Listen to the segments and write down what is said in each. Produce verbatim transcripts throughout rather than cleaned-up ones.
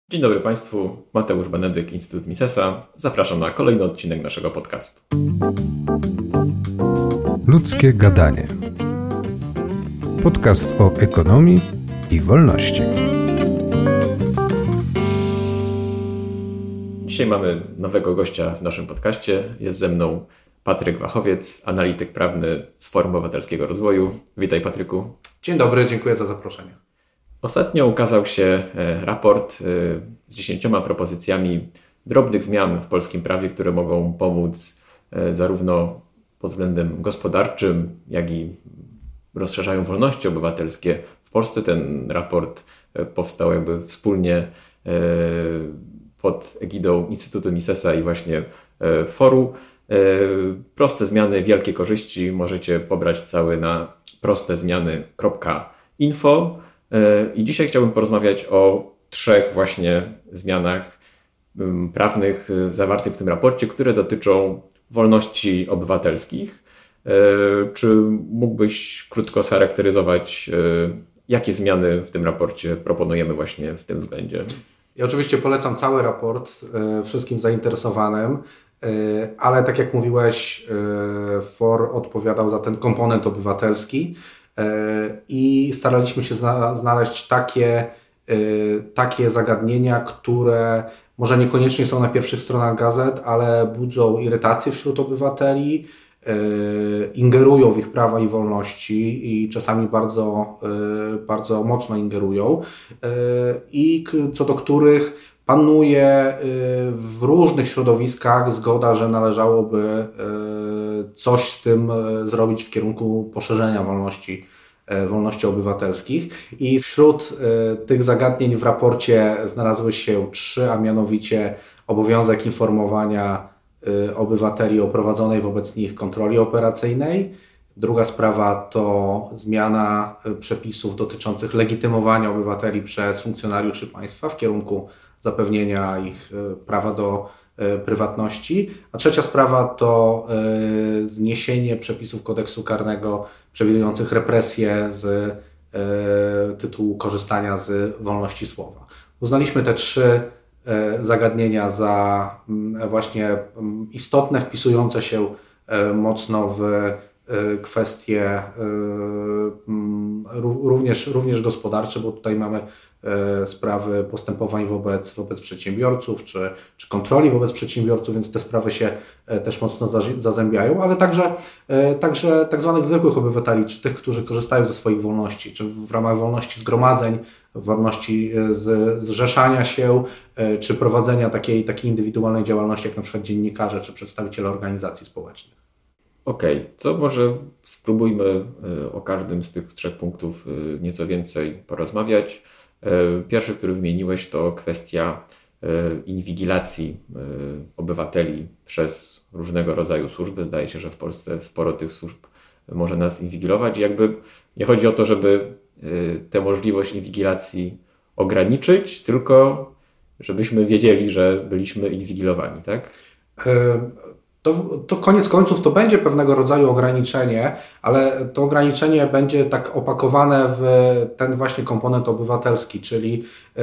Dzień dobry Państwu, Mateusz Benedyk, Instytut Misesa. Zapraszam na kolejny odcinek naszego podcastu. Ludzkie gadanie. Podcast o ekonomii i wolności. Dzisiaj mamy nowego gościa w naszym podcaście. Jest ze mną Patryk Wachowiec, analityk prawny z Forum Obywatelskiego Rozwoju. Witaj, Patryku. Dzień dobry, dziękuję za zaproszenie. Ostatnio ukazał się raport z dziesięcioma propozycjami drobnych zmian w polskim prawie, które mogą pomóc zarówno pod względem gospodarczym, jak i rozszerzają wolności obywatelskie. W Polsce ten raport powstał jakby wspólnie pod egidą Instytutu Misesa i właśnie Forum. Proste zmiany, wielkie korzyści. Możecie pobrać cały na prostezmiany kropka info. I dzisiaj chciałbym porozmawiać o trzech właśnie zmianach prawnych zawartych w tym raporcie, które dotyczą wolności obywatelskich. Czy mógłbyś krótko scharakteryzować, jakie zmiany w tym raporcie proponujemy właśnie w tym względzie? Ja oczywiście polecam cały raport wszystkim zainteresowanym, ale tak jak mówiłeś, F O R odpowiadał za ten komponent obywatelski. I staraliśmy się znaleźć takie, takie zagadnienia, które może niekoniecznie są na pierwszych stronach gazet, ale budzą irytację wśród obywateli, ingerują w ich prawa i wolności i czasami bardzo, bardzo mocno ingerują i co do których panuje w różnych środowiskach zgoda, że należałoby coś z tym zrobić w kierunku poszerzenia wolności, wolności obywatelskich. I wśród tych zagadnień w raporcie znalazły się trzy, a mianowicie obowiązek informowania obywateli o prowadzonej wobec nich kontroli operacyjnej. Druga sprawa to zmiana przepisów dotyczących legitymowania obywateli przez funkcjonariuszy państwa w kierunku zapewnienia ich prawa do prywatności. A trzecia sprawa to zniesienie przepisów kodeksu karnego przewidujących represję z tytułu korzystania z wolności słowa. Uznaliśmy te trzy zagadnienia za właśnie istotne, wpisujące się mocno w kwestie również, również gospodarcze, bo tutaj mamy sprawy postępowań wobec, wobec przedsiębiorców, czy, czy kontroli wobec przedsiębiorców, więc te sprawy się też mocno zazębiają, ale także, także tak zwanych zwykłych obywateli, czy tych, którzy korzystają ze swoich wolności, czy w ramach wolności zgromadzeń, wolności z, zrzeszania się, czy prowadzenia takiej, takiej indywidualnej działalności, jak na przykład dziennikarze, czy przedstawiciele organizacji społecznych. Okej, okay, to może spróbujmy o każdym z tych trzech punktów nieco więcej porozmawiać. Pierwszy, który wymieniłeś, to kwestia inwigilacji obywateli przez różnego rodzaju służby. Zdaje się, że w Polsce sporo tych służb może nas inwigilować. I jakby nie chodzi o to, żeby tę możliwość inwigilacji ograniczyć, tylko żebyśmy wiedzieli, że byliśmy inwigilowani, tak? To, to koniec końców to będzie pewnego rodzaju ograniczenie, ale to ograniczenie będzie tak opakowane w ten właśnie komponent obywatelski, czyli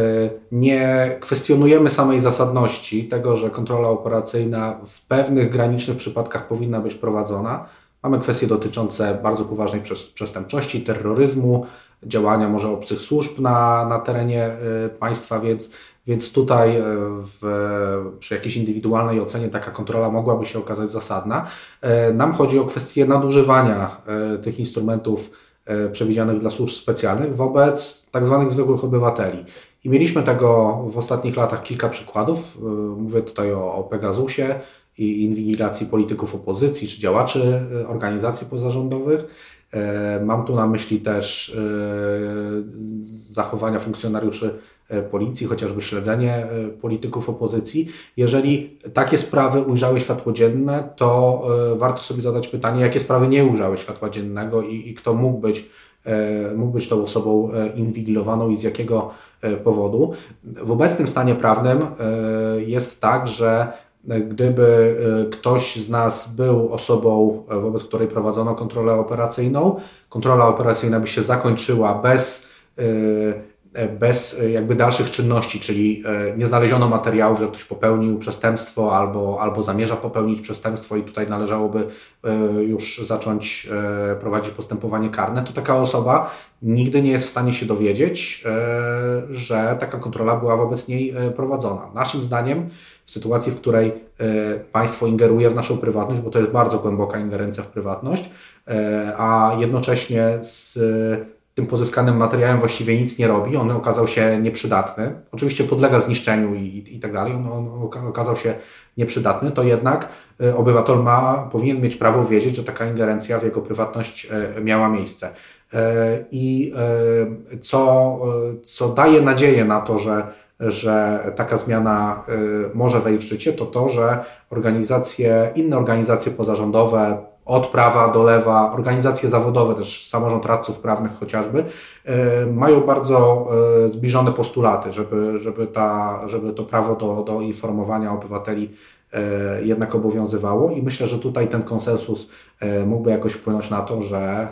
nie kwestionujemy samej zasadności tego, że kontrola operacyjna w pewnych granicznych przypadkach powinna być prowadzona. Mamy kwestie dotyczące bardzo poważnej przestępczości, terroryzmu, działania może obcych służb na, na terenie państwa, więc Więc tutaj w, przy jakiejś indywidualnej ocenie taka kontrola mogłaby się okazać zasadna. Nam chodzi o kwestię nadużywania tych instrumentów przewidzianych dla służb specjalnych wobec tak zwanych zwykłych obywateli. I mieliśmy tego w ostatnich latach kilka przykładów. Mówię tutaj o, o Pegasusie i inwigilacji polityków opozycji czy działaczy organizacji pozarządowych. Mam tu na myśli też zachowania funkcjonariuszy policji, chociażby śledzenie polityków opozycji. Jeżeli takie sprawy ujrzały światło dzienne, to warto sobie zadać pytanie, jakie sprawy nie ujrzały światła dziennego i, i kto mógł być, mógł być tą osobą inwigilowaną i z jakiego powodu. W obecnym stanie prawnym jest tak, że gdyby ktoś z nas był osobą, wobec której prowadzono kontrolę operacyjną, kontrola operacyjna by się zakończyła bez bez jakby dalszych czynności, czyli nie znaleziono materiałów, że ktoś popełnił przestępstwo albo, albo zamierza popełnić przestępstwo i tutaj należałoby już zacząć prowadzić postępowanie karne, to taka osoba nigdy nie jest w stanie się dowiedzieć, że taka kontrola była wobec niej prowadzona. Naszym zdaniem w sytuacji, w której państwo ingeruje w naszą prywatność, bo to jest bardzo głęboka ingerencja w prywatność, a jednocześnie z tym pozyskanym materiałem właściwie nic nie robi, on okazał się nieprzydatny, oczywiście podlega zniszczeniu i, i tak dalej, on, on okazał się nieprzydatny, to jednak obywatel ma, powinien mieć prawo wiedzieć, że taka ingerencja w jego prywatność miała miejsce. I co, co daje nadzieję na to, że, że taka zmiana może wejść w życie, to to, że organizacje, inne organizacje pozarządowe, od prawa do lewa, organizacje zawodowe, też samorząd radców prawnych chociażby, mają bardzo zbliżone postulaty, żeby, żeby, ta, żeby to prawo do, do informowania obywateli jednak obowiązywało i myślę, że tutaj ten konsensus mógłby jakoś wpłynąć na to, że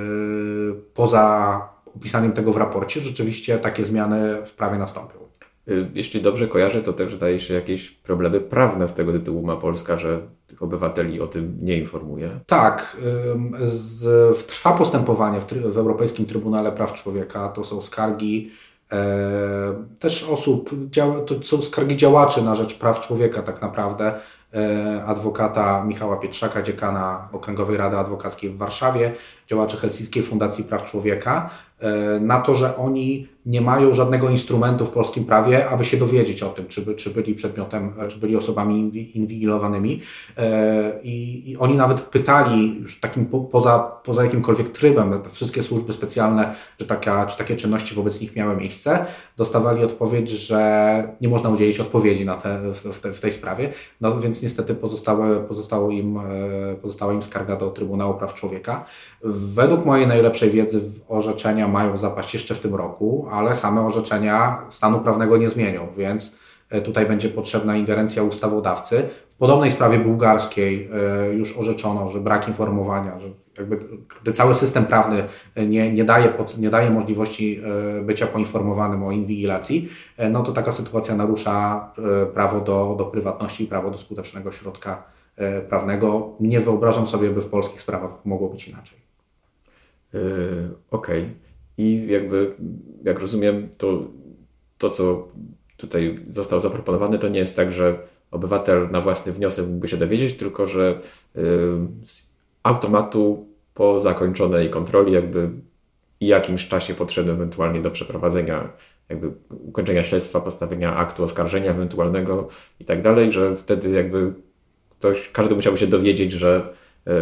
poza opisaniem tego w raporcie rzeczywiście takie zmiany w prawie nastąpią. Jeśli dobrze kojarzę, to też zdaje się jakieś problemy prawne z tego tytułu ma Polska, że tych obywateli o tym nie informuje. Tak. Z, trwa postępowanie w, w Europejskim Trybunale Praw Człowieka. To są skargi e, też osób, działa, to są skargi działaczy na rzecz praw człowieka tak naprawdę. E, adwokata Michała Pietrzaka, dziekana Okręgowej Rady Adwokackiej w Warszawie, działaczy Helsińskiej Fundacji Praw Człowieka, e, na to, że oni nie mają żadnego instrumentu w polskim prawie, aby się dowiedzieć o tym, czy, by, czy byli przedmiotem, czy byli osobami inwigilowanymi. I, i oni nawet pytali już takim po, poza, poza jakimkolwiek trybem, te wszystkie służby specjalne, czy, taka, czy takie czynności wobec nich miały miejsce, dostawali odpowiedź, że nie można udzielić odpowiedzi na te, w, te, w tej sprawie. No więc niestety pozostałe, pozostało im, pozostała im skarga do Trybunału Praw Człowieka. Według mojej najlepszej wiedzy orzeczenia mają zapaść jeszcze w tym roku, ale same orzeczenia stanu prawnego nie zmienią, więc tutaj będzie potrzebna ingerencja ustawodawcy. W podobnej sprawie bułgarskiej już orzeczono, że brak informowania, że jakby gdy cały system prawny nie, nie, daje, pod, nie daje możliwości bycia poinformowanym o inwigilacji, no to taka sytuacja narusza prawo do, do prywatności i prawo do skutecznego środka prawnego. Nie wyobrażam sobie, by w polskich sprawach mogło być inaczej. Yy, Okej. Okay. I jakby, jak rozumiem, to, to, co tutaj zostało zaproponowane, to nie jest tak, że obywatel na własny wniosek mógłby się dowiedzieć, tylko że yy, z automatu po zakończonej kontroli jakby i jakimś czasie potrzebnym ewentualnie do przeprowadzenia jakby ukończenia śledztwa, postawienia aktu oskarżenia ewentualnego i tak dalej, że wtedy jakby ktoś, każdy musiałby się dowiedzieć, że yy,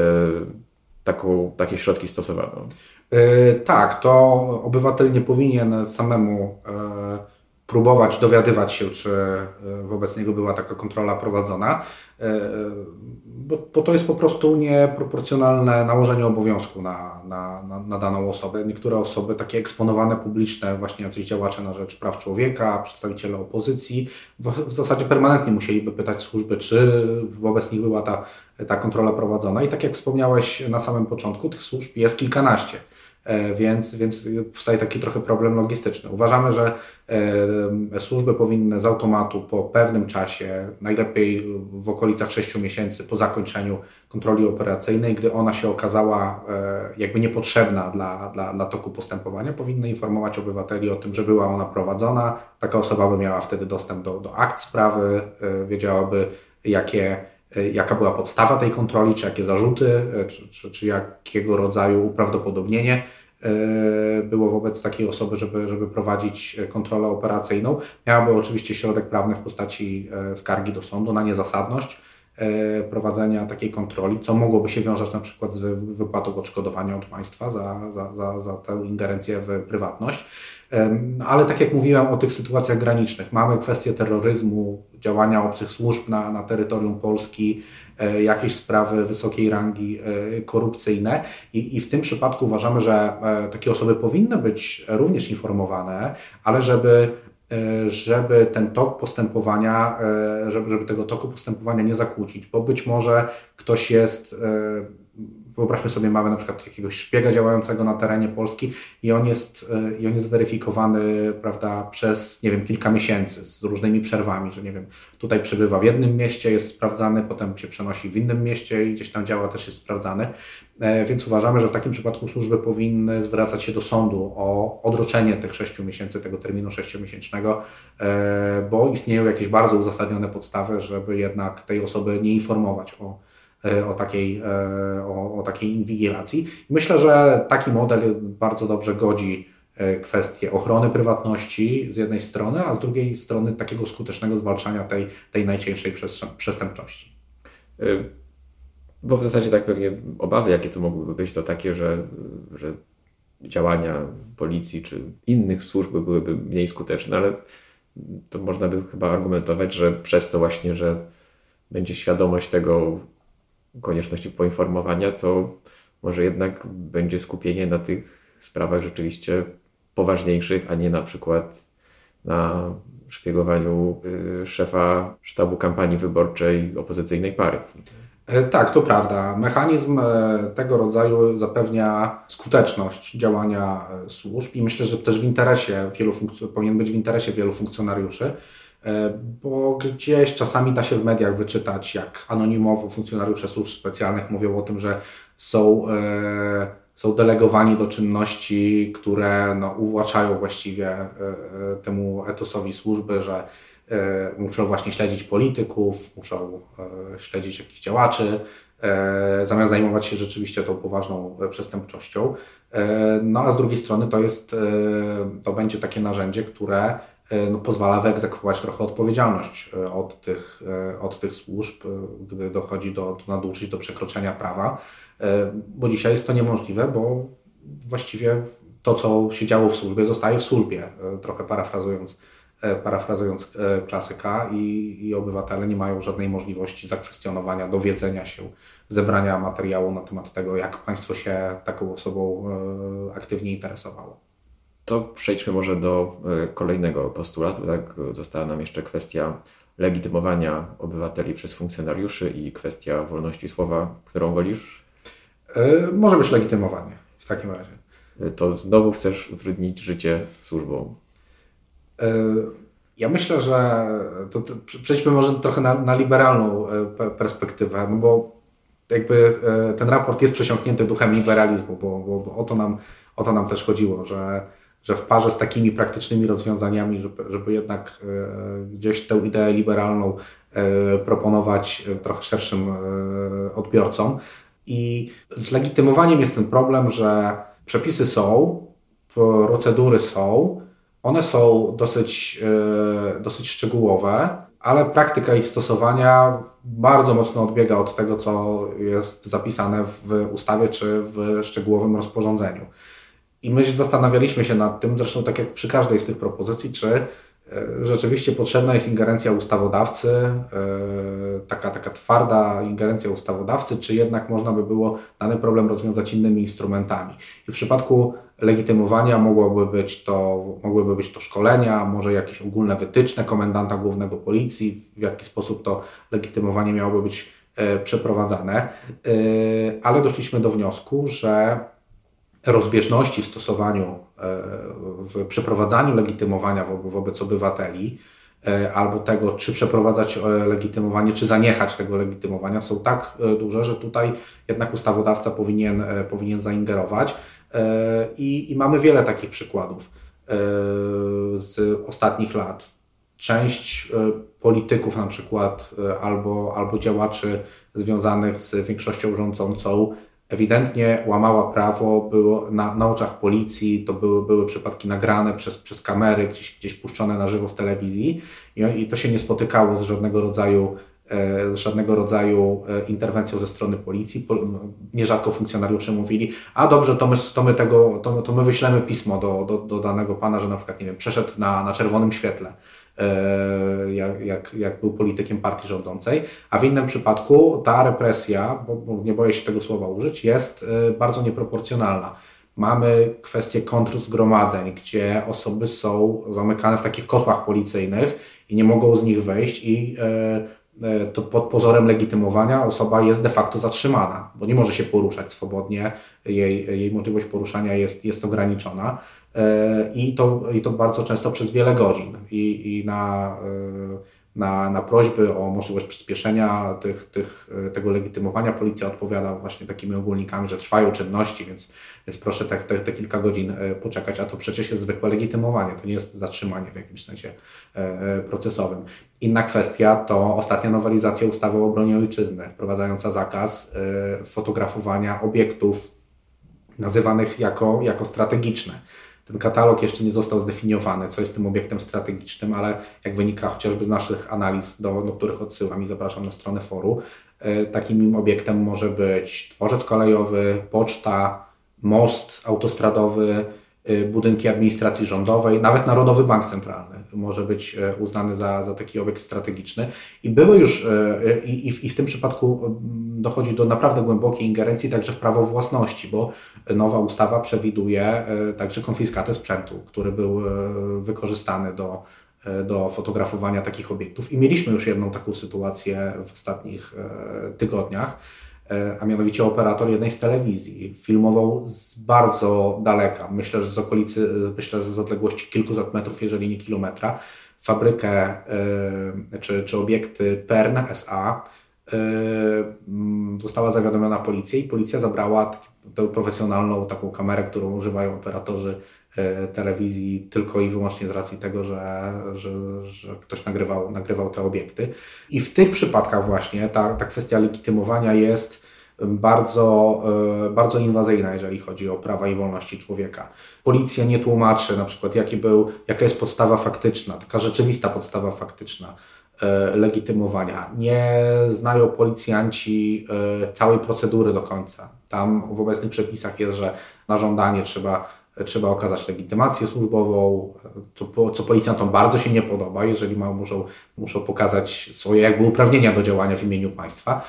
taką, takie środki stosowano. Yy, tak, to obywatel nie powinien samemu yy, próbować dowiadywać się, czy wobec niego była taka kontrola prowadzona, yy, bo, bo to jest po prostu nieproporcjonalne nałożenie obowiązku na, na, na, na daną osobę. Niektóre osoby, takie eksponowane publiczne, właśnie jacyś działacze na rzecz praw człowieka, przedstawiciele opozycji, w, w zasadzie permanentnie musieliby pytać służby, czy wobec nich była ta, ta kontrola prowadzona. I tak jak wspomniałeś na samym początku, tych służb jest kilkanaście. Więc, więc powstaje taki trochę problem logistyczny. Uważamy, że służby powinny z automatu po pewnym czasie, najlepiej w okolicach sześciu miesięcy po zakończeniu kontroli operacyjnej, gdy ona się okazała jakby niepotrzebna dla, dla, dla toku postępowania, powinny informować obywateli o tym, że była ona prowadzona. Taka osoba by miała wtedy dostęp do, do akt sprawy, wiedziałaby jakie jaka była podstawa tej kontroli, czy jakie zarzuty, czy, czy, czy jakiego rodzaju uprawdopodobnienie było wobec takiej osoby, żeby, żeby prowadzić kontrolę operacyjną. Miałaby oczywiście środek prawny w postaci skargi do sądu na niezasadność prowadzenia takiej kontroli, co mogłoby się wiązać na przykład z wypłatą odszkodowania od państwa za, za, za, za tę ingerencję w prywatność. Ale tak jak mówiłem o tych sytuacjach granicznych, mamy kwestię terroryzmu, działania obcych służb na, na terytorium Polski, jakieś sprawy wysokiej rangi korupcyjne i, i w tym przypadku uważamy, że takie osoby powinny być również informowane, ale żeby żeby ten tok postępowania, żeby, żeby tego toku postępowania nie zakłócić, bo być może ktoś jest wyobraźmy sobie, mamy na przykład jakiegoś szpiega działającego na terenie Polski i on jest, i on jest weryfikowany, prawda, przez, nie wiem, kilka miesięcy z różnymi przerwami, że nie wiem, tutaj przebywa w jednym mieście, jest sprawdzany, potem się przenosi w innym mieście i gdzieś tam działa, też jest sprawdzany. Więc uważamy, że w takim przypadku służby powinny zwracać się do sądu o odroczenie tych sześciu miesięcy, tego terminu sześciomiesięcznego, bo istnieją jakieś bardzo uzasadnione podstawy, żeby jednak tej osoby nie informować o, o, takiej, o, o takiej inwigilacji. Myślę, że taki model bardzo dobrze godzi kwestię ochrony prywatności z jednej strony, a z drugiej strony takiego skutecznego zwalczania tej, tej najcięższej przestępczości. Bo w zasadzie tak pewnie obawy, jakie to mogłyby być, to takie, że, że działania policji czy innych służb byłyby mniej skuteczne, ale to można by chyba argumentować, że przez to właśnie, że będzie świadomość tego, konieczności poinformowania, to może jednak będzie skupienie na tych sprawach rzeczywiście poważniejszych, a nie na przykład na szpiegowaniu szefa sztabu kampanii wyborczej opozycyjnej partii. Tak, to prawda. Mechanizm tego rodzaju zapewnia skuteczność działania służb i myślę, że też w interesie wielu funkc- powinien być w interesie wielu funkcjonariuszy, bo gdzieś czasami da się w mediach wyczytać, jak anonimowo funkcjonariusze służb specjalnych mówią o tym, że są, są delegowani do czynności, które no, uwłaczają właściwie temu etosowi służby, że muszą właśnie śledzić polityków, muszą śledzić jakichś działaczy, zamiast zajmować się rzeczywiście tą poważną przestępczością. No a z drugiej strony to jest, to będzie takie narzędzie, które no, pozwala wyegzekwować trochę odpowiedzialność od tych, od tych służb, gdy dochodzi do, do nadużyć, do przekroczenia prawa, bo dzisiaj jest to niemożliwe, bo właściwie to, co się działo w służbie, zostaje w służbie, trochę parafrazując parafrazując klasyka i, i obywatele nie mają żadnej możliwości zakwestionowania, dowiedzenia się, zebrania materiału na temat tego, jak państwo się taką osobą aktywnie interesowało. To przejdźmy może do kolejnego postulatu. Tak? Została nam jeszcze kwestia legitymowania obywateli przez funkcjonariuszy i kwestia wolności słowa. Którą wolisz? Yy, może być legitymowanie w takim razie. To znowu chcesz utrudnić życie służbom. Ja myślę, że to, to przejdźmy może trochę na, na liberalną perspektywę, no bo jakby ten raport jest przesiąknięty duchem liberalizmu, bo, bo, bo o, to nam, o to nam też chodziło, że, że w parze z takimi praktycznymi rozwiązaniami, żeby, żeby jednak gdzieś tę ideę liberalną proponować trochę szerszym odbiorcom. I z legitymowaniem jest ten problem, że przepisy są, procedury są, one są dosyć, dosyć szczegółowe, ale praktyka ich stosowania bardzo mocno odbiega od tego, co jest zapisane w ustawie czy w szczegółowym rozporządzeniu. I my zastanawialiśmy się nad tym, zresztą tak jak przy każdej z tych propozycji, czy rzeczywiście potrzebna jest ingerencja ustawodawcy, taka, taka twarda ingerencja ustawodawcy, czy jednak można by było dany problem rozwiązać innymi instrumentami. I w przypadku legitymowania mogłoby być to, mogłyby być to szkolenia, może jakieś ogólne wytyczne komendanta głównego policji, w jaki sposób to legitymowanie miałoby być przeprowadzane, ale doszliśmy do wniosku, że rozbieżności w stosowaniu, w przeprowadzaniu legitymowania wo- wobec obywateli albo tego, czy przeprowadzać legitymowanie, czy zaniechać tego legitymowania są tak duże, że tutaj jednak ustawodawca powinien, powinien zaingerować i, i mamy wiele takich przykładów z ostatnich lat. Część polityków na przykład albo, albo działaczy związanych z większością rządzącą ewidentnie łamała prawo, było na, na oczach policji, to były, były przypadki nagrane przez, przez kamery, gdzieś, gdzieś puszczone na żywo w telewizji i, i to się nie spotykało z żadnego rodzaju, z żadnego rodzaju interwencją ze strony policji. Nierzadko funkcjonariusze mówili, a dobrze, to my, to my, tego, to, to my wyślemy pismo do, do, do danego pana, że na przykład nie wiem, przeszedł na, na czerwonym świetle. Jak, jak, jak był politykiem partii rządzącej, a w innym przypadku ta represja, bo, bo nie boję się tego słowa użyć, jest bardzo nieproporcjonalna. Mamy kwestię kontrzgromadzeń, gdzie osoby są zamykane w takich kotłach policyjnych i nie mogą z nich wyjść i to pod pozorem legitymowania osoba jest de facto zatrzymana, bo nie może się poruszać swobodnie, jej, jej możliwość poruszania jest, jest ograniczona i to, i to bardzo często przez wiele godzin i, i na, na, na prośby o możliwość przyspieszenia tych, tych, tego legitymowania policja odpowiada właśnie takimi ogólnikami, że trwają czynności, więc, więc proszę te, te, te kilka godzin poczekać, a to przecież jest zwykłe legitymowanie, to nie jest zatrzymanie w jakimś sensie procesowym. Inna kwestia to ostatnia nowelizacja ustawy o obronie ojczyzny, wprowadzająca zakaz fotografowania obiektów nazywanych jako, jako strategiczne. Ten katalog jeszcze nie został zdefiniowany, co jest tym obiektem strategicznym, ale jak wynika chociażby z naszych analiz, do, do których odsyłam i zapraszam na stronę foru, takim obiektem może być dworzec kolejowy, poczta, most autostradowy, budynki administracji rządowej, nawet Narodowy Bank Centralny może być uznany za, za taki obiekt strategiczny. I były już, i, i w tym przypadku dochodzi do naprawdę głębokiej ingerencji także w prawo własności, bo nowa ustawa przewiduje także konfiskatę sprzętu, który był wykorzystany do, do fotografowania takich obiektów. I mieliśmy już jedną taką sytuację w ostatnich tygodniach, a mianowicie operator jednej z telewizji filmował z bardzo daleka, myślę, że z okolicy, myślę, że z odległości kilkuset metrów, jeżeli nie kilometra, fabrykę czy, czy obiekty P E R N S A. Została zawiadomiona policja i policja zabrała tę profesjonalną taką kamerę, którą używają operatorzy telewizji tylko i wyłącznie z racji tego, że, że, że ktoś nagrywał, nagrywał te obiekty. I w tych przypadkach właśnie ta, ta kwestia legitymowania jest bardzo, bardzo inwazyjna, jeżeli chodzi o prawa i wolności człowieka. Policja nie tłumaczy na przykład, jaki był, jaka jest podstawa faktyczna, taka rzeczywista podstawa faktyczna legitymowania. Nie znają policjanci całej procedury do końca. Tam w obecnych przepisach jest, że na żądanie trzeba Trzeba okazać legitymację służbową, co, co policjantom bardzo się nie podoba, jeżeli ma, muszą, muszą pokazać swoje jakby uprawnienia do działania w imieniu państwa.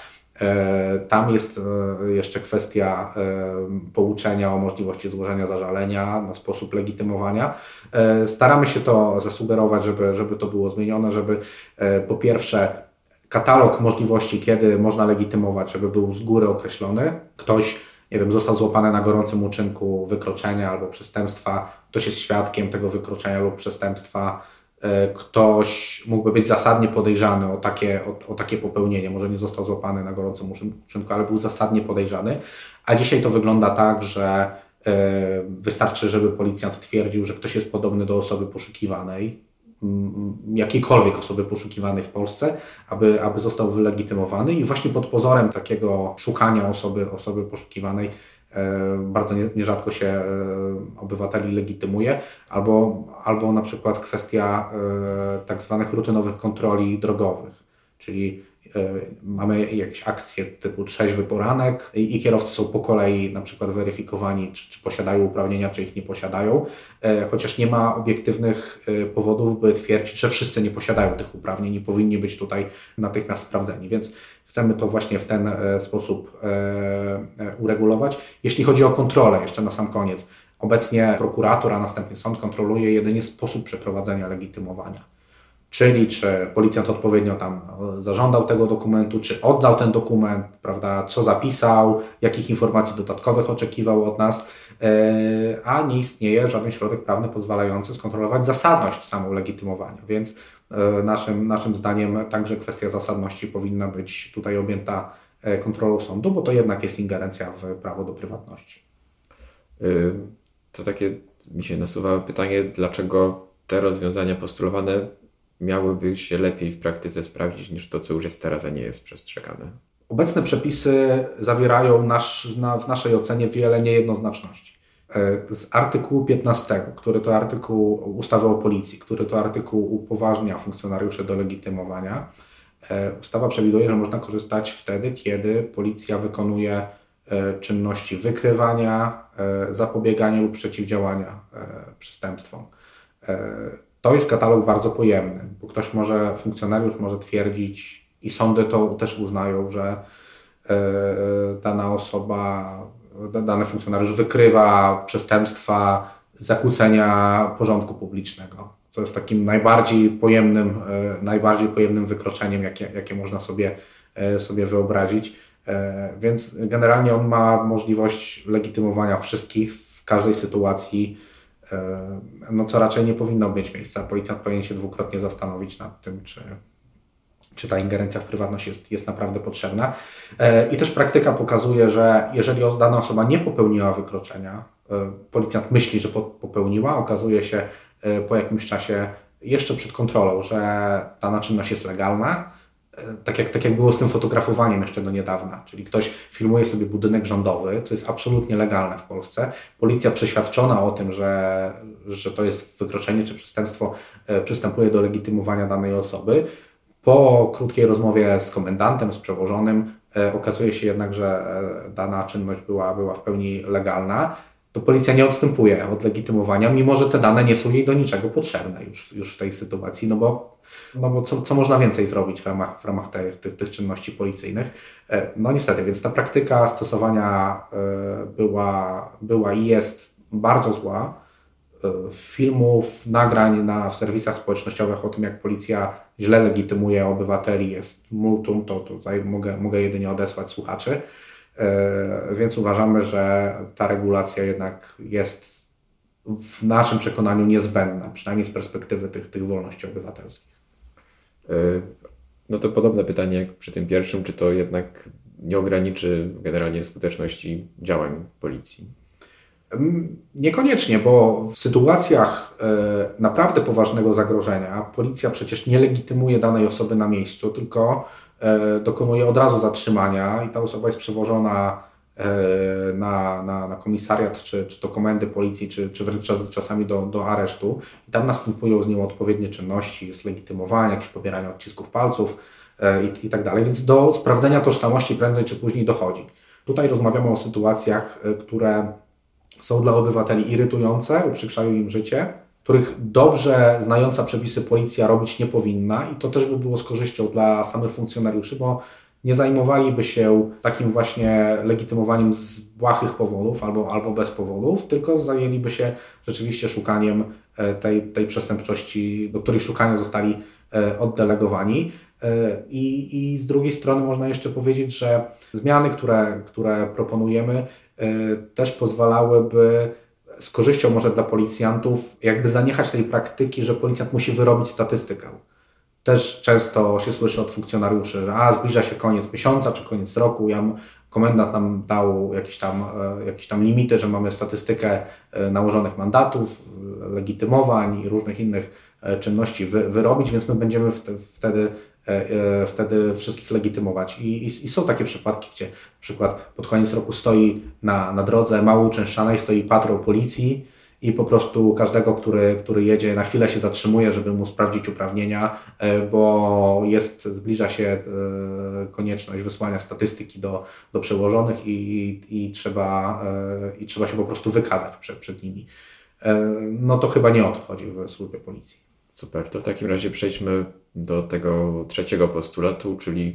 Tam jest jeszcze kwestia pouczenia o możliwości złożenia zażalenia na sposób legitymowania. Staramy się to zasugerować, żeby, żeby to było zmienione, żeby po pierwsze katalog możliwości, kiedy można legitymować, żeby był z góry określony. Ktoś nie wiem, został złapany na gorącym uczynku wykroczenia albo przestępstwa, ktoś jest świadkiem tego wykroczenia lub przestępstwa, ktoś mógłby być zasadnie podejrzany o takie, o, o takie popełnienie, może nie został złapany na gorącym uczynku, ale był zasadnie podejrzany, a dzisiaj to wygląda tak, że wystarczy, żeby policjant twierdził, że ktoś jest podobny do osoby poszukiwanej, jakiejkolwiek osoby poszukiwanej w Polsce, aby, aby został wylegitymowany i właśnie pod pozorem takiego szukania osoby, osoby poszukiwanej e, bardzo nie, nierzadko się e, obywateli legitymuje, albo, albo na przykład kwestia e, tak zwanych rutynowych kontroli drogowych, czyli mamy jakieś akcje typu trzeźwy poranek i, i kierowcy są po kolei na przykład weryfikowani, czy, czy posiadają uprawnienia, czy ich nie posiadają, chociaż nie ma obiektywnych powodów, by twierdzić, że wszyscy nie posiadają tych uprawnień i powinni być tutaj natychmiast sprawdzeni, więc chcemy to właśnie w ten sposób uregulować. Jeśli chodzi o kontrolę, jeszcze na sam koniec, obecnie prokurator, a następnie sąd kontroluje jedynie sposób przeprowadzenia legitymowania. Czyli czy policjant odpowiednio tam zażądał tego dokumentu, czy oddał ten dokument, prawda, co zapisał, jakich informacji dodatkowych oczekiwał od nas, a nie istnieje żaden środek prawny pozwalający skontrolować zasadność samą legitymowania, więc naszym, naszym zdaniem także kwestia zasadności powinna być tutaj objęta kontrolą sądu, bo to jednak jest ingerencja w prawo do prywatności. To takie mi się nasuwa pytanie, dlaczego te rozwiązania postulowane miałyby się lepiej w praktyce sprawdzić niż to, co już jest teraz, a nie jest przestrzegane? Obecne przepisy zawierają nasz, na, w naszej ocenie wiele niejednoznaczności. Z artykułu piętnastego, który to artykuł ustawy o policji, który to artykuł upoważnia funkcjonariuszy do legitymowania, ustawa przewiduje, że można korzystać wtedy, kiedy policja wykonuje czynności wykrywania, zapobiegania lub przeciwdziałania przestępstwom. To jest katalog bardzo pojemny, bo ktoś może, funkcjonariusz może twierdzić i sądy to też uznają, że dana osoba, dany funkcjonariusz wykrywa przestępstwa zakłócenia porządku publicznego, co jest takim najbardziej pojemnym, najbardziej pojemnym wykroczeniem, jakie, jakie można sobie, sobie wyobrazić. Więc generalnie on ma możliwość legitymowania wszystkich w każdej sytuacji, no co raczej nie powinno mieć miejsca. Policjant powinien się dwukrotnie zastanowić nad tym, czy, czy ta ingerencja w prywatność jest, jest naprawdę potrzebna. I też praktyka pokazuje, że jeżeli dana osoba nie popełniła wykroczenia, policjant myśli, że popełniła, okazuje się po jakimś czasie, jeszcze przed kontrolą, że dana czynność jest legalna, tak jak, tak jak było z tym fotografowaniem jeszcze do niedawna, czyli ktoś filmuje sobie budynek rządowy, to jest absolutnie legalne w Polsce. Policja przeświadczona o tym, że, że to jest wykroczenie czy przestępstwo, przystępuje do legitymowania danej osoby. Po krótkiej rozmowie z komendantem, z przełożonym okazuje się jednak, że dana czynność była, była w pełni legalna. To policja nie odstępuje od legitymowania, mimo że te dane nie są jej do niczego potrzebne już, już w tej sytuacji, no bo, no bo co, co można więcej zrobić w ramach, w ramach te, tych, tych czynności policyjnych. No niestety, więc ta praktyka stosowania była, była i jest bardzo zła. Filmów, nagrań na, w serwisach społecznościowych o tym, jak policja źle legitymuje obywateli jest multum, to tutaj mogę, mogę jedynie odesłać słuchaczy. Więc uważamy, że ta regulacja jednak jest w naszym przekonaniu niezbędna, przynajmniej z perspektywy tych, tych wolności obywatelskich. No to podobne pytanie jak przy tym pierwszym, czy to jednak nie ograniczy generalnie skuteczności działań policji? Niekoniecznie, bo w sytuacjach naprawdę poważnego zagrożenia policja przecież nie legitymuje danej osoby na miejscu, tylko dokonuje od razu zatrzymania i ta osoba jest przewożona na, na, na komisariat, czy, czy do komendy policji, czy, czy wręcz czasami do, do aresztu i tam następują z nią odpowiednie czynności, jest legitymowanie, jakieś pobieranie odcisków palców i, i tak dalej, więc do sprawdzenia tożsamości prędzej czy później dochodzi. Tutaj rozmawiamy o sytuacjach, które są dla obywateli irytujące, uprzykrzają im życie, których dobrze znająca przepisy policja robić nie powinna i to też by było z korzyścią dla samych funkcjonariuszy, bo nie zajmowaliby się takim właśnie legitymowaniem z błahych powodów albo, albo bez powodów, tylko zajęliby się rzeczywiście szukaniem tej, tej przestępczości, do której szukania zostali oddelegowani. I, I z drugiej strony można jeszcze powiedzieć, że zmiany, które, które proponujemy, też pozwalałyby z korzyścią może dla policjantów jakby zaniechać tej praktyki, że policjant musi wyrobić statystykę. Też często się słyszy od funkcjonariuszy, że a, zbliża się koniec miesiąca czy koniec roku, ja, komendant nam dał jakieś tam, jakieś tam limity, że mamy statystykę nałożonych mandatów, legitymowań i różnych innych czynności wy, wyrobić, więc my będziemy wtedy, wtedy wszystkich legitymować. I, i, I są takie przypadki, gdzie na przykład pod koniec roku stoi na, na drodze mało uczęszczanej, stoi patrol policji i po prostu każdego, który, który jedzie, na chwilę się zatrzymuje, żeby mu sprawdzić uprawnienia, bo jest, zbliża się konieczność wysłania statystyki do, do przełożonych i, i, i, trzeba, i trzeba się po prostu wykazać przed, przed nimi. No to chyba nie o to chodzi w służbie policji. Super, to w takim razie przejdźmy do tego trzeciego postulatu, czyli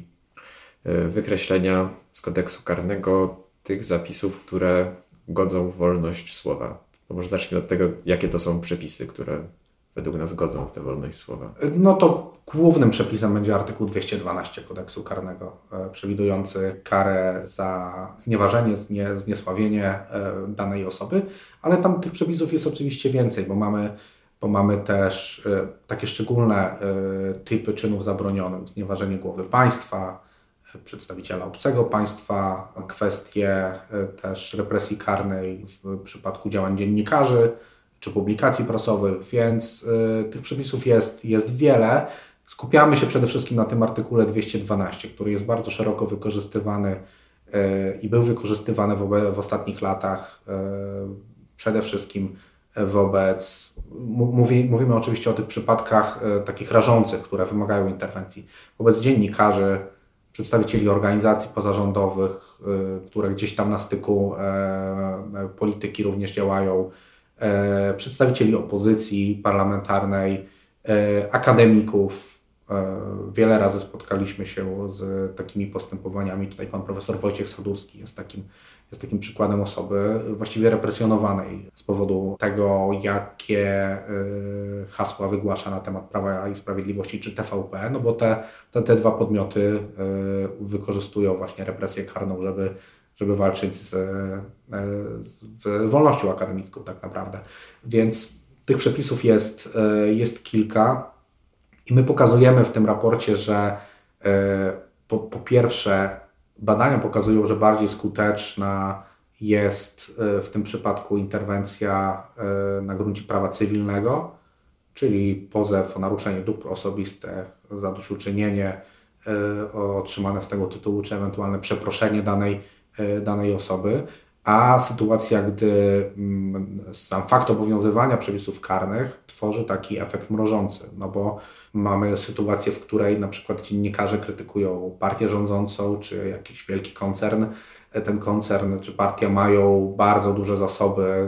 wykreślenia z kodeksu karnego tych zapisów, które godzą w wolność słowa. To może zacznijmy od tego, jakie to są przepisy, które według nas godzą w tę wolność słowa. No to głównym przepisem będzie artykuł dwieście dwanaście kodeksu karnego, przewidujący karę za znieważenie, znie, zniesławienie danej osoby, ale tam tych przepisów jest oczywiście więcej, bo mamy bo mamy też takie szczególne typy czynów zabronionych, znieważenie głowy państwa, przedstawiciela obcego państwa, kwestie też represji karnej w przypadku działań dziennikarzy czy publikacji prasowych, więc tych przepisów jest, jest wiele. Skupiamy się przede wszystkim na tym artykule dwieście dwanaście, który jest bardzo szeroko wykorzystywany i był wykorzystywany w, w ostatnich latach przede wszystkim wobec, mówi, mówimy oczywiście o tych przypadkach e, takich rażących, które wymagają interwencji, wobec dziennikarzy, przedstawicieli organizacji pozarządowych, e, które gdzieś tam na styku e, polityki również działają, e, przedstawicieli opozycji parlamentarnej, e, akademików, e, wiele razy spotkaliśmy się z takimi postępowaniami. Tutaj pan profesor Wojciech Sadurski jest takim, jest takim przykładem osoby właściwie represjonowanej z powodu tego, jakie hasła wygłasza na temat Prawa i Sprawiedliwości czy T V P, no bo te, te, te dwa podmioty wykorzystują właśnie represję karną, żeby żeby walczyć z, z wolnością akademicką tak naprawdę. Więc tych przepisów jest, jest kilka i my pokazujemy w tym raporcie, że po, po pierwsze badania pokazują, że bardziej skuteczna jest w tym przypadku interwencja na gruncie prawa cywilnego, czyli pozew o naruszenie dóbr osobistych, zadośćuczynienie otrzymane z tego tytułu, czy ewentualne przeproszenie danej danej osoby, a sytuacja, gdy sam fakt obowiązywania przepisów karnych tworzy taki efekt mrożący, no bo mamy sytuację, w której na przykład dziennikarze krytykują partię rządzącą, czy jakiś wielki koncern, ten koncern czy partia mają bardzo duże zasoby,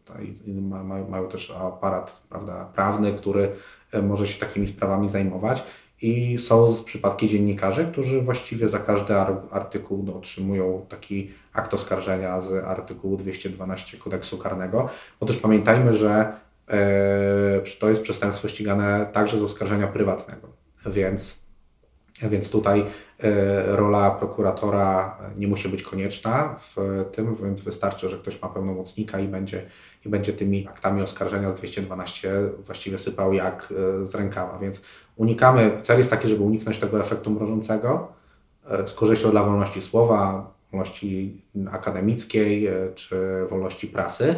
mają, mają też aparat, prawda, prawny, który może się takimi sprawami zajmować. I są przypadki dziennikarzy, którzy właściwie za każdy artykuł no, otrzymują taki akt oskarżenia z artykułu dwieście dwanaście kodeksu karnego. Bo też pamiętajmy, że e, to jest przestępstwo ścigane także z oskarżenia prywatnego, więc, więc tutaj e, rola prokuratora nie musi być konieczna w tym, więc wystarczy, że ktoś ma pełnomocnika i będzie, i będzie tymi aktami oskarżenia z dwieście dwanaście właściwie sypał jak z rękawa, więc unikamy, cel jest taki, żeby uniknąć tego efektu mrożącego z korzyścią dla wolności słowa, wolności akademickiej czy wolności prasy,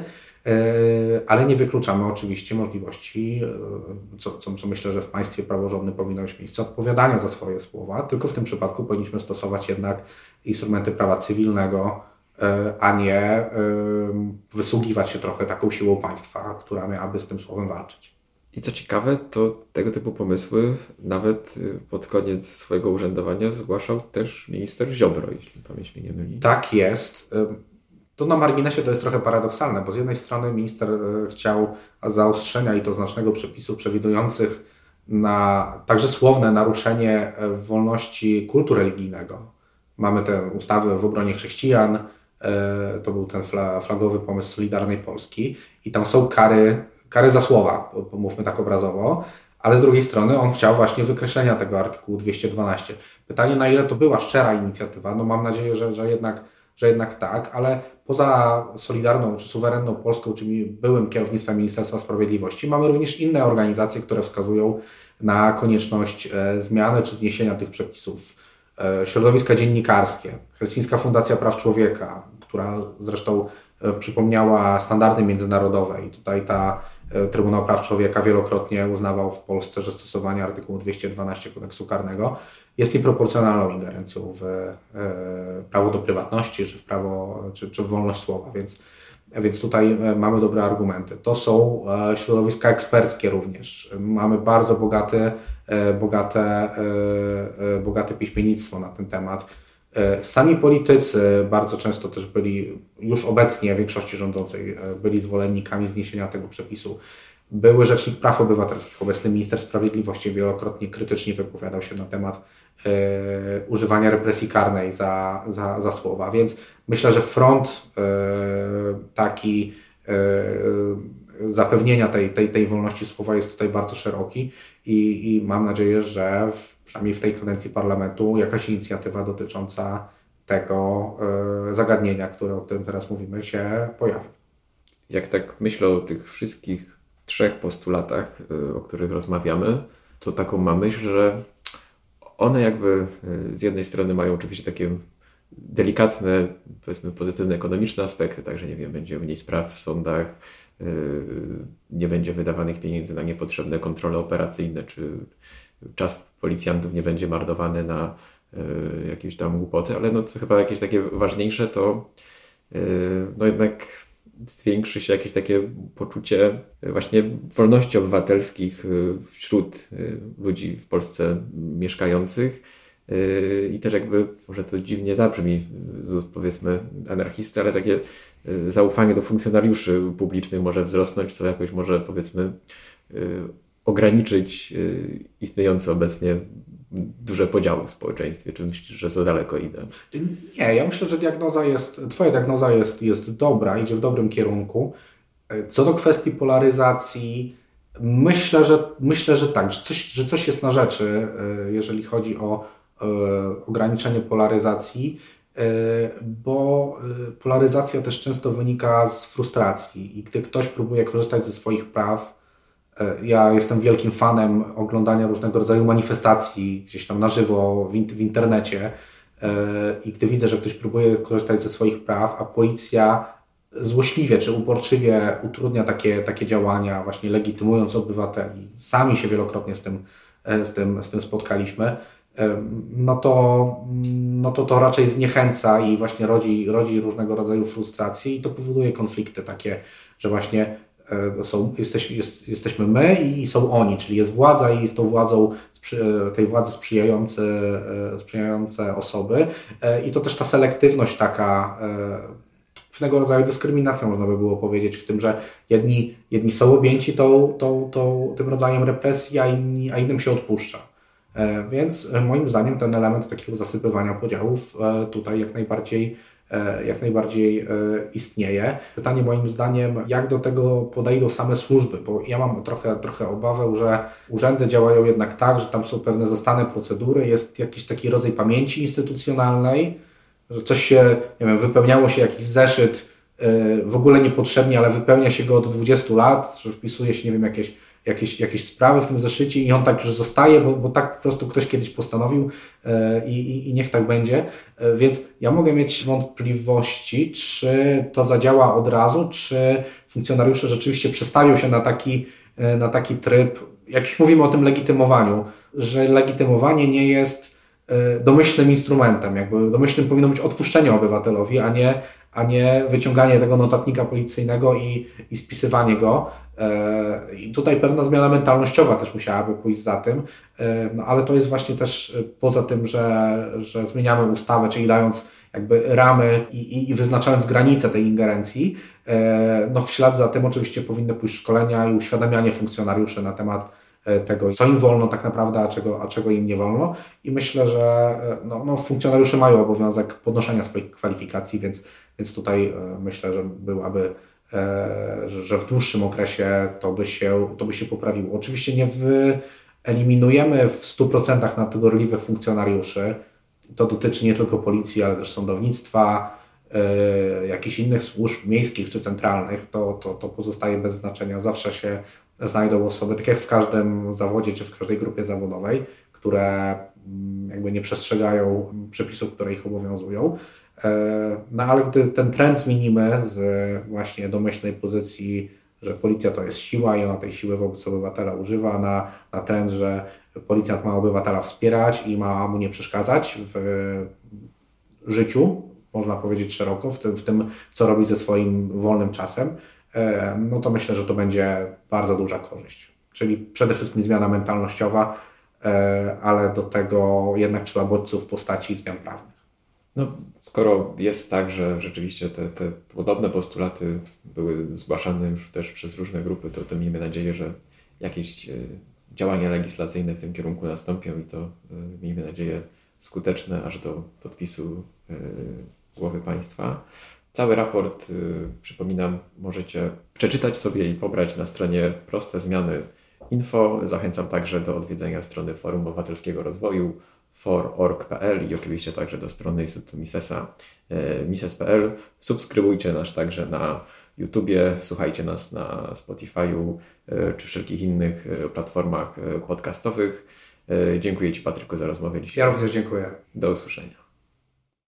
ale nie wykluczamy oczywiście możliwości, co, co, co myślę, że w państwie praworządnym powinno mieć miejsce, odpowiadania za swoje słowa, tylko w tym przypadku powinniśmy stosować jednak instrumenty prawa cywilnego, a nie wysługiwać się trochę taką siłą państwa, która miałaby z tym słowem walczyć. I co ciekawe, to tego typu pomysły nawet pod koniec swojego urzędowania zgłaszał też minister Ziobro, jeśli pamięć mnie nie myli. Tak jest. To na marginesie to jest trochę paradoksalne, bo z jednej strony minister chciał zaostrzenia i to znacznego przepisów przewidujących na także słowne naruszenie wolności kultu religijnego. Mamy te ustawy w obronie chrześcijan, to był ten flagowy pomysł Solidarnej Polski i tam są kary Kary za słowa, pomówmy tak obrazowo, ale z drugiej strony on chciał właśnie wykreślenia tego artykułu dwieście dwanaście. Pytanie, na ile to była szczera inicjatywa, no mam nadzieję, że, że, jednak, że jednak tak, ale poza Solidarną czy Suwerenną Polską, czyli byłym kierownictwem Ministerstwa Sprawiedliwości, mamy również inne organizacje, które wskazują na konieczność zmiany czy zniesienia tych przepisów. Środowiska dziennikarskie, Helsińska Fundacja Praw Człowieka, która zresztą przypomniała standardy międzynarodowe i tutaj ta Trybunał Praw Człowieka wielokrotnie uznawał w Polsce, że stosowanie artykułu dwieście dwanaście kodeksu karnego jest nieproporcjonalną ingerencją w prawo do prywatności czy w prawo, czy, czy w wolność słowa, więc, więc tutaj mamy dobre argumenty. To są środowiska eksperckie również. Mamy bardzo bogate, bogate, bogate piśmiennictwo na ten temat. Sami politycy bardzo często też byli, już obecnie w większości rządzącej, byli zwolennikami zniesienia tego przepisu. Były Rzecznik Praw Obywatelskich, obecny minister sprawiedliwości wielokrotnie krytycznie wypowiadał się na temat y, używania represji karnej za, za, za słowa, więc myślę, że front y, taki y, zapewnienia tej, tej, tej wolności słowa jest tutaj bardzo szeroki i, i mam nadzieję, że w, przynajmniej w tej kadencji parlamentu jakaś inicjatywa dotycząca tego y, zagadnienia, które, o którym teraz mówimy, się pojawi. Jak tak myślę o tych wszystkich trzech postulatach, y, o których rozmawiamy, to taką mam myśl, że one jakby y, z jednej strony mają oczywiście takie delikatne, powiedzmy pozytywne ekonomiczne aspekty, także nie wiem, będzie mniej spraw w sądach, y, nie będzie wydawanych pieniędzy na niepotrzebne kontrole operacyjne, czy czas policjantów nie będzie marnowany na y, jakieś tam głupoty, ale no co chyba jakieś takie ważniejsze, to y, no jednak zwiększy się jakieś takie poczucie właśnie wolności obywatelskich wśród ludzi w Polsce mieszkających i też jakby, może to dziwnie zabrzmi z ust powiedzmy anarchisty, ale takie zaufanie do funkcjonariuszy publicznych może wzrosnąć, co jakoś może powiedzmy ograniczyć istniejące obecnie duże podziały w społeczeństwie? Czy myślisz, że za daleko idę? Nie, ja myślę, że diagnoza jest, twoja diagnoza jest, jest dobra, idzie w dobrym kierunku. Co do kwestii polaryzacji, myślę, że, myślę, że tak, że coś, że coś jest na rzeczy, jeżeli chodzi o ograniczenie polaryzacji, bo polaryzacja też często wynika z frustracji i gdy ktoś próbuje korzystać ze swoich praw, ja jestem wielkim fanem oglądania różnego rodzaju manifestacji gdzieś tam na żywo w, in- w internecie i gdy widzę, że ktoś próbuje korzystać ze swoich praw, a policja złośliwie czy uporczywie utrudnia takie, takie działania, właśnie legitymując obywateli, sami się wielokrotnie z tym, z tym, z tym spotkaliśmy, no to, no to to raczej zniechęca i właśnie rodzi, rodzi różnego rodzaju frustracje i to powoduje konflikty takie, że właśnie są, jesteśmy, jest, jesteśmy my i są oni, czyli jest władza i z tą władzą, tej władzy sprzyjające, sprzyjające osoby i to też ta selektywność taka, pewnego rodzaju dyskryminacja można by było powiedzieć w tym, że jedni, jedni są objęci tą, tą, tą, tym rodzajem represji, a, inni, a innym się odpuszcza. Więc moim zdaniem ten element takiego zasypywania podziałów tutaj jak najbardziej, jak najbardziej istnieje. Pytanie moim zdaniem, jak do tego podejdą same służby, bo ja mam trochę, trochę obawę, że urzędy działają jednak tak, że tam są pewne zastane procedury, jest jakiś taki rodzaj pamięci instytucjonalnej, że coś się, nie wiem, wypełniało się jakiś zeszyt w ogóle niepotrzebnie, ale wypełnia się go od dwudziestu lat, że wpisuje się, nie wiem, jakieś Jakieś, jakieś sprawy w tym zeszycie i on tak już zostaje, bo, bo tak po prostu ktoś kiedyś postanowił i, i, i niech tak będzie. Więc ja mogę mieć wątpliwości, czy to zadziała od razu, czy funkcjonariusze rzeczywiście przestawią się na taki, na taki tryb, jak już mówimy o tym legitymowaniu, że legitymowanie nie jest domyślnym instrumentem. Jakby domyślnym powinno być odpuszczenie obywatelowi, a nie, a nie wyciąganie tego notatnika policyjnego i, i spisywanie go. I tutaj pewna zmiana mentalnościowa też musiałaby pójść za tym, no ale to jest właśnie też poza tym, że, że zmieniamy ustawę, czyli dając jakby ramy i, i, i wyznaczając granice tej ingerencji, no w ślad za tym oczywiście powinny pójść szkolenia i uświadamianie funkcjonariuszy na temat tego, co im wolno tak naprawdę, a czego, a czego im nie wolno. I myślę, że no, no, funkcjonariusze mają obowiązek podnoszenia swoich kwalifikacji, więc, więc tutaj myślę, że byłaby, że w dłuższym okresie to by się, to by się poprawiło. Oczywiście nie wyeliminujemy w stu procentach nadgorliwych funkcjonariuszy. To dotyczy nie tylko policji, ale też sądownictwa, jakichś innych służb miejskich czy centralnych. To, to, to pozostaje bez znaczenia. Zawsze się znajdą osoby, tak jak w każdym zawodzie czy w każdej grupie zawodowej, które jakby nie przestrzegają przepisów, które ich obowiązują. No ale gdy ten trend zmienimy z właśnie domyślnej pozycji, że policja to jest siła i ona tej siły wobec obywatela używa, na, na trend, że policjant ma obywatela wspierać i ma mu nie przeszkadzać w życiu, można powiedzieć szeroko, w tym, w tym co robi ze swoim wolnym czasem, no to myślę, że to będzie bardzo duża korzyść. Czyli przede wszystkim zmiana mentalnościowa, ale do tego jednak trzeba bodźców w postaci zmian prawnych. No, skoro jest tak, że rzeczywiście te, te podobne postulaty były zgłaszane już też przez różne grupy, to, to miejmy nadzieję, że jakieś działania legislacyjne w tym kierunku nastąpią i to miejmy nadzieję skuteczne aż do podpisu głowy państwa. Cały raport, przypominam, możecie przeczytać sobie i pobrać na stronie proste zmiany kropka info. Zachęcam także do odwiedzenia strony Forum Obywatelskiego Rozwoju for kropka org kropka p l i oczywiście także do strony Instytutu Misesa mises kropka p l. Subskrybujcie nas także na YouTubie, słuchajcie nas na Spotify'u czy wszelkich innych platformach podcastowych. Dziękuję Ci, Patryku, za rozmowę dzisiaj. Ja również dziękuję. Do usłyszenia.